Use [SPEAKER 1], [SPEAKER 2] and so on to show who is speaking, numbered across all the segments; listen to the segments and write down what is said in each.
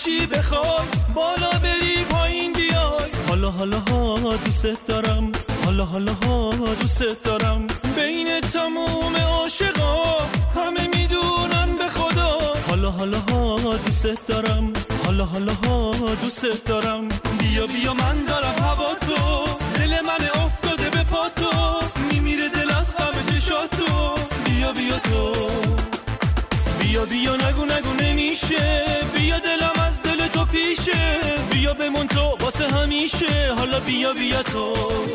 [SPEAKER 1] هرچی بخوای بالا بری پایین بیای. حالا حالا ها دوست دارم، حالا حالا ها دوست دارم. بین تموم عاشقا همه میدونن به خدا. حالا حالا ها دوست دارم، حالا حالا ها دوست دارم. بیا بیا من دارم هوا تو، دل من افتاده به پا تو، میمیره دل از غم چشاتو. بیا بیا تو، بیا بیا نگو نگو نمیشه، بیا دلم از دل تو پیشه. بیا بمون تو واسه همیشه، حالا بیا بیا تو.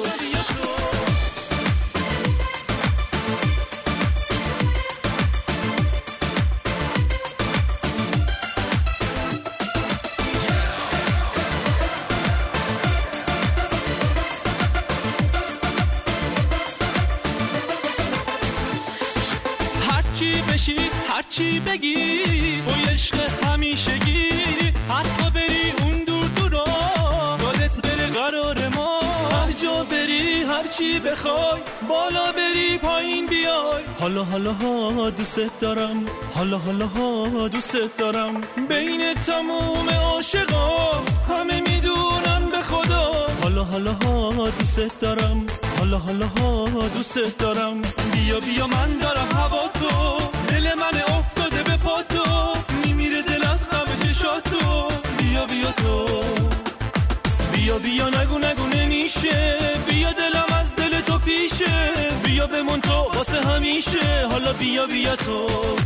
[SPEAKER 1] هرچی بشی هرچی بگی توی عشق همیشگی، حتی بری اون دور دورا یادت بره قرار ما. هر جا بری هرچی بخوای بالا بری پایین بیای. حالا حالا ها دوست دارم، حالا حالا ها دوست دارم. بین تموم عاشقا همه میدونن به خدا. حالا حالا ها دوست دارم، حالا حالا ها دوست دارم. بیا بیا من دارم هوا تو، دل من افتاده به پا تو، میمیره دل از غم چشاتو. بیا بیا تو، بیا بیا نگو نگو نمیشه، بیا دلم از دل تو پیشه. بیا بمون تو واسه همیشه، حالا بیا بیا تو.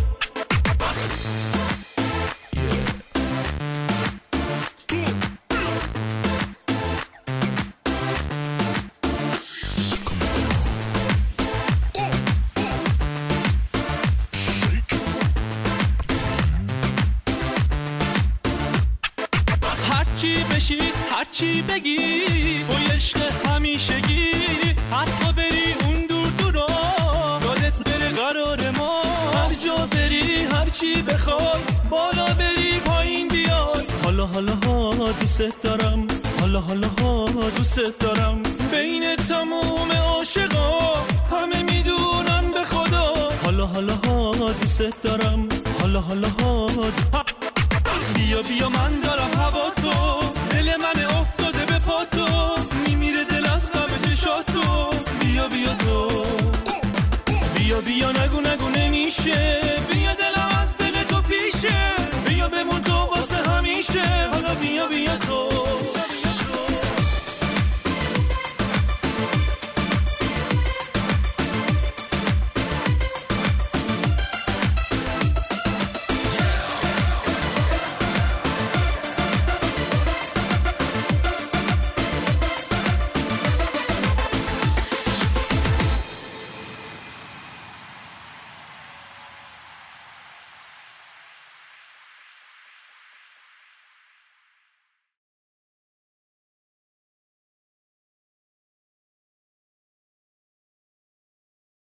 [SPEAKER 1] هرچی بشی هرچی بگی توی عشق همیشگی، حتی بری اون دور دورا یادت بره قرار ما. هر جا بری هرچی بخوای بالا بری پایین بیای. حالا حالا ها دوست دارم، حالا حالا ها دوست دارم. بین تموم عاشقا همه میدونن به خدا. حالا حالا ها دوست دارم، حالا حالا ها. بیا بیا من دارم هوا تو، دل من افتاده به پا تو، میمیره دل از غم چشاتو. بیا بیا تو، بیا بیا نگو نگو نمیشه، بیا دلم از دل تو پیشه. بیا بمون تو واسه همیشه، حالا بیا بیا تو.